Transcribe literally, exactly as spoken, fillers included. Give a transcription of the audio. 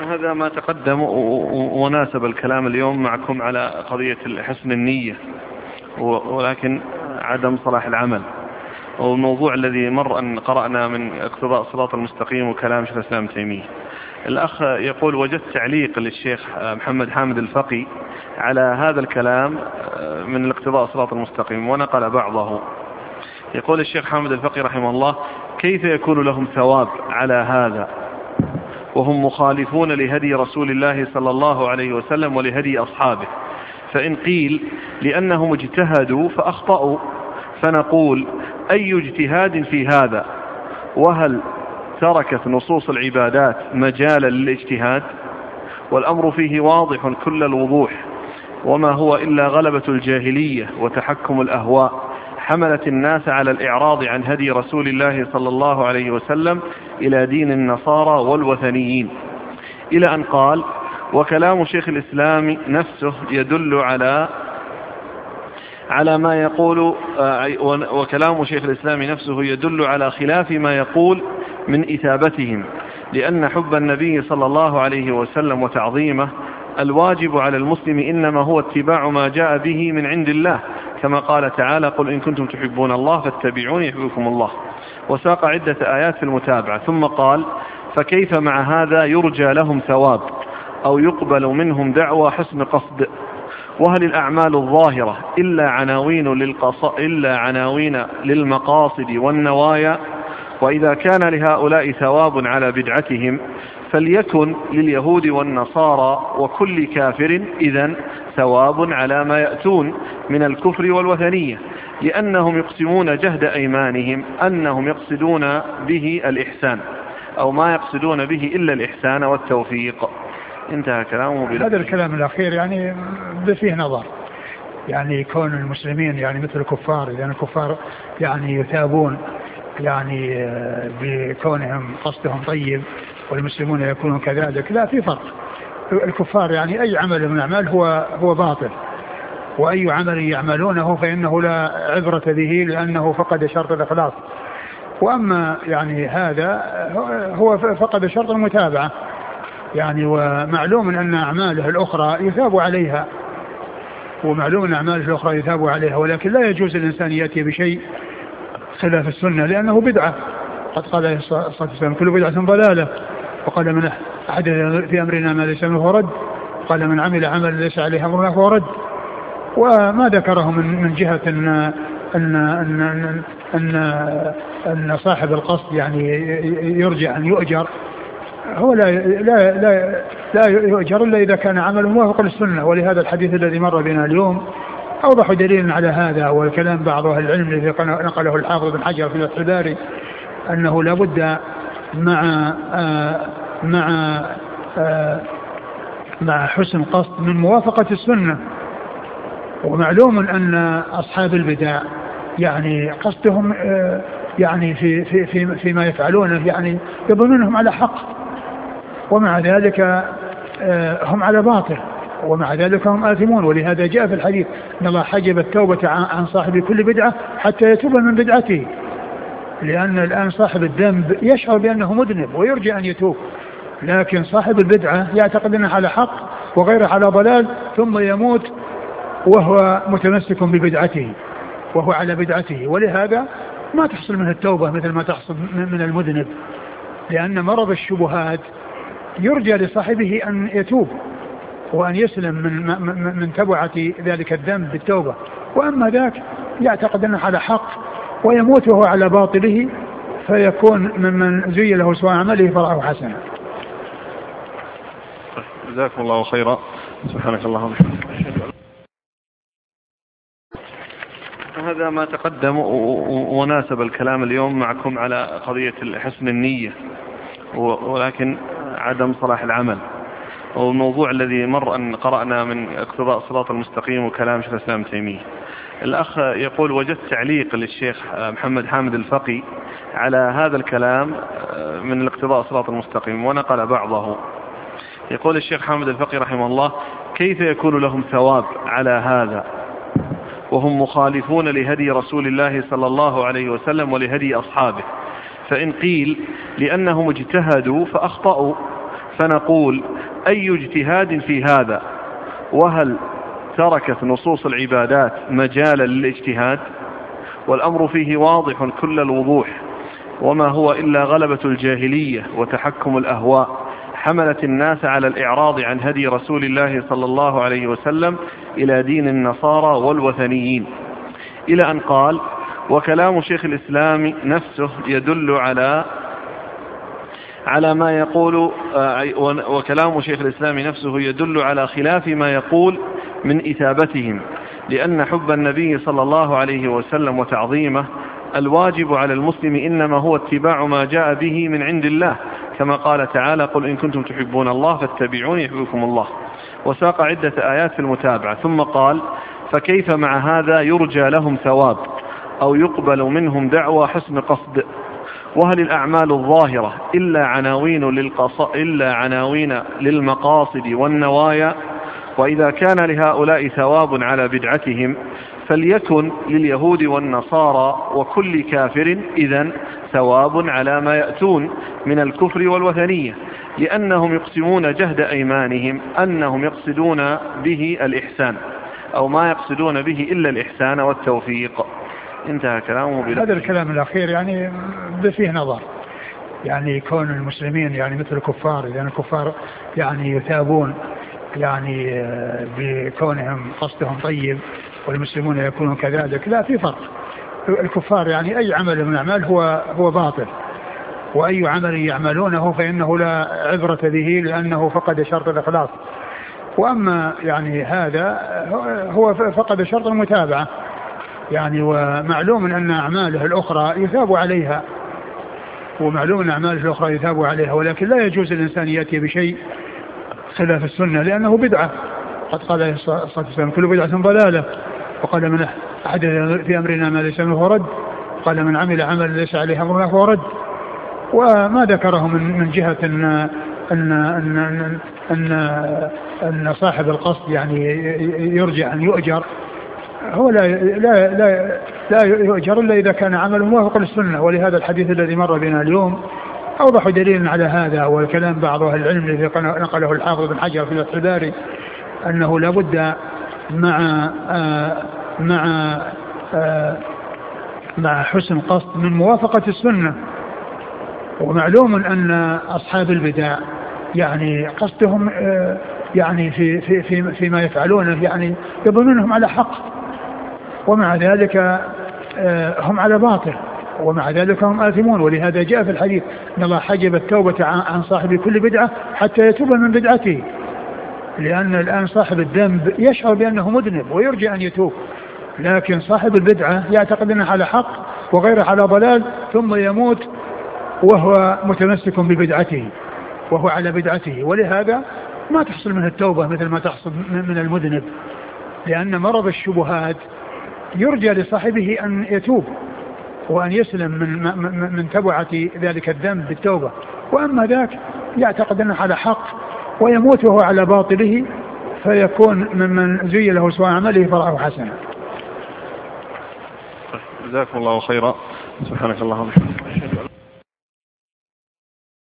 هذا ما تقدم وناسب الكلام اليوم معكم على قضية حسن النية ولكن عدم صلاح العمل، والموضوع الذي مر أن قرأنا من اقتضاء الصراط المستقيم وكلام شيخ الإسلام ابن تيمية. الأخ يقول: وجدت تعليق للشيخ محمد حامد الفقي على هذا الكلام من الاقتضاء الصراط المستقيم ونقل بعضه. يقول الشيخ حامد الفقي رحمه الله: كيف يكون لهم ثواب على هذا وهم مخالفون لهدي رسول الله صلى الله عليه وسلم ولهدي أصحابه؟ فإن قيل لأنهم اجتهدوا فأخطأوا فنقول: أي اجتهاد في هذا؟ وهل تركت نصوص العبادات مجالا للاجتهاد؟ والأمر فيه واضح كل الوضوح، وما هو إلا غلبة الجاهلية وتحكم الأهواء حملت الناس على الإعراض عن هدي رسول الله صلى الله عليه وسلم إلى دين النصارى والوثنيين، إلى أن قال: وكلام شيخ الإسلام نفسه يدل على على ما يقول وكلام شيخ الإسلام نفسه يدل على خلاف ما يقول من إثابتهم، لأن حب النبي صلى الله عليه وسلم وتعظيمه الواجب على المسلم إنما هو اتباع ما جاء به من عند الله، كما قال تعالى: قل إن كنتم تحبون الله فاتبعوني يحببكم الله. وساق عدة آيات في المتابعة، ثم قال: فكيف مع هذا يرجى لهم ثواب أو يقبل منهم دعوى حسن قصد؟ وهل الأعمال الظاهرة إلا عناوين, للقص... إلا عناوين للمقاصد والنوايا؟ وإذا كان لهؤلاء ثواب على بدعتهم فليكن لليهود والنصارى وكل كافر إذن ثواب على ما يأتون من الكفر والوثنية، لأنهم يقسمون جهد أيمانهم أنهم يقصدون به الإحسان، أو ما يقصدون به إلا الإحسان والتوفيق. انتهى كلامه. هذا الكلام الأخير يعني فيه نظر، يعني كون المسلمين يعني مثل الكفار، لأن يعني الكفار يعني يثابون يعني بكونهم قصدهم طيب والمسلمون يكونون كذلك، لا، في فرق. الكفار يعني أي عمل من الأعمال هو هو باطل، وأي عمل يعملونه فإنه لا عبرة به لأنه فقد شرط الإخلاص. وأما يعني هذا هو فقد شرط المتابعة يعني، ومعلوم أن أعماله الأخرى يثاب عليها، ومعلوم أن أعماله الأخرى يثاب عليها، ولكن لا يجوز الإنسان يأتي بشيء خلاف السنة لأنه بدعة. قد قال عليه الصلاة والسلام: كل بدعة ضلالة، وقال: من أحدث في أمرنا ما ليس منه رد، قال: من عمل عملا ليس عليه أمرنا فهو رد. وما ذكره من من جهة أن أن أن أن, أن صاحب القصد يعني يرجع أن يؤجر، هو لا لا لا لا يؤجر إلا إذا كان عمله موافق للسنة. ولهذا الحديث الذي مر بنا اليوم أوضح دليل على هذا، والكلام بعض أهل العلم الذي نقله الحافظ بن حجر في الباري أنه لا بد مع آه مع آه مع حسن قصد من موافقة السنة. ومعلوم أن أصحاب البدع يعني قصدهم آه يعني في في في فيما يفعلونه يعني يظنونهم على حق، ومع ذلك آه هم على باطل، ومع ذلك هم آثمون. ولهذا جاء في الحديث أن الله حجب التوبة عن صاحب كل بدعة حتى يتوب من بدعته، لأن الآن صاحب الذنب يشعر بأنه مذنب ويرجى أن يتوب، لكن صاحب البدعة يعتقد أنه على حق وغيره على ضلال، ثم يموت وهو متمسك ببدعته وهو على بدعته، ولهذا ما تحصل منه التوبة مثل ما تحصل من المذنب، لأن مرض الشبهات يرجى لصاحبه أن يتوب وأن يسلم من من تبعة ذلك الذنب بالتوبة. وأما ذاك يعتقد أنه على حق ويموت وهو على باطله، فيكون ممن زي له سوء عمله فرأه حسنا. جزاكم الله خيرا. سبحانك اللهم وبحمدك. هذا ما تقدم وناسب الكلام اليوم معكم على قضية حسن النية ولكن عدم صلاح العمل، والموضوع الذي مر أن قرأنا من اقتضاء الصراط المستقيم وكلام شيخ الإسلام ابن تيمية. الأخ يقول: وجدت تعليق للشيخ محمد حامد الفقي على هذا الكلام من الاقتضاء الصراط المستقيم ونقل بعضه. يقول الشيخ حامد الفقي رحمه الله: كيف يكون لهم ثواب على هذا وهم مخالفون لهدي رسول الله صلى الله عليه وسلم ولهدي أصحابه؟ فإن قيل لأنهم اجتهدوا فأخطأوا فنقول أي اجتهاد في هذا؟ وهل تركت نصوص العبادات مجالا للاجتهاد؟ والأمر فيه واضح كل الوضوح، وما هو إلا غلبة الجاهلية وتحكم الأهواء حملت الناس على الإعراض عن هدي رسول الله صلى الله عليه وسلم إلى دين النصارى والوثنيين، إلى أن قال: وكلام شيخ الإسلام نفسه يدل على على ما يقول وكلام شيخ الإسلام نفسه يدل على خلاف ما يقول من إثابتهم، لأن حب النبي صلى الله عليه وسلم وتعظيمه الواجب على المسلم إنما هو اتباع ما جاء به من عند الله، كما قال تعالى: قل إن كنتم تحبون الله فاتبعوني يحببكم الله. وساق عدة آيات في المتابعة، ثم قال: فكيف مع هذا يرجى لهم ثواب أو يقبل منهم دعوى حسن قصد؟ وهل الأعمال الظاهرة إلا عناوين, للقص... إلا عناوين للمقاصد والنوايا؟ وإذا كان لهؤلاء ثواب على بدعتهم فليكن لليهود والنصارى وكل كافر إذن ثواب على ما يأتون من الكفر والوثنية، لأنهم يقسمون جهد أيمانهم أنهم يقصدون به الإحسان، أو ما يقصدون به إلا الإحسان والتوفيق. انتهى كلامه. هذا الكلام الأخير يعني فيه نظر، يعني كون المسلمين يعني مثل الكفار، لأن الكفار يعني يثابون يعني بكونهم قصدهم طيب والمسلمون يكونون كذلك، لا، في فرق. الكفار يعني أي عمل من الأعمال هو هو باطل، وأي عمل يعملونه فإنه لا عبرة به لأنه فقد شرط الإخلاص. وأما يعني هذا هو فقد شرط المتابعة يعني، ومعلوم أن أعماله الأخرى يثاب عليها، ومعلوم أن أعماله الأخرى يثاب عليها، ولكن لا يجوز الإنسان يأتي بشيء خلاف السنة لأنه بدعة. قد قال عليه الصلاة والسلام: كل بدعة ضلالة. وقال: من أحدث في أمرنا ما ليس منه فهو رد. قال: من عمل عمل ليس عليه أمرنا فهو رد. وما ذكره من من جهة أن أن أن أن, أن صاحب القصد يعني يرجع أن يؤجر، هو لا لا لا لا يؤجر إلا إذا كان عمله موافق للسنة. ولهذا الحديث الذي مر بنا اليوم أوضح دليل على هذا. والكلام بعض أهل العلم الذي نقله الحافظ بن حجر في فتح الباري أنه لابد مع آه مع آه مع حسن قصد من موافقة السنة. ومعلوم أن أصحاب البدع يعني قصدهم آه يعني في في في فيما يفعلونه يعني يظنونهم على حق، ومع ذلك آه هم على باطل، ومع ذلك هم آثمون. ولهذا جاء في الحديث أن الله حجب التوبة عن صاحب كل بدعة حتى يتوب من بدعته، لأن الآن صاحب الذنب يشعر بأنه مذنب ويرجى أن يتوب، لكن صاحب البدعة يعتقد أنه على حق وغيره على ضلال، ثم يموت وهو متمسك ببدعته وهو على بدعته، ولهذا ما تحصل منه التوبة مثل ما تحصل من المذنب، لأن مرض الشبهات يرجى لصاحبه أن يتوب وأن يسلم من من تبعة ذلك الذنب بالتوبة. وأما ذاك يعتقد أنه على حق ويموت وهو على باطله، فيكون ممن زي له سوء عمله فرعه حسنا. جزاكم الله خيرا. سبحانك اللهم وبحمدك.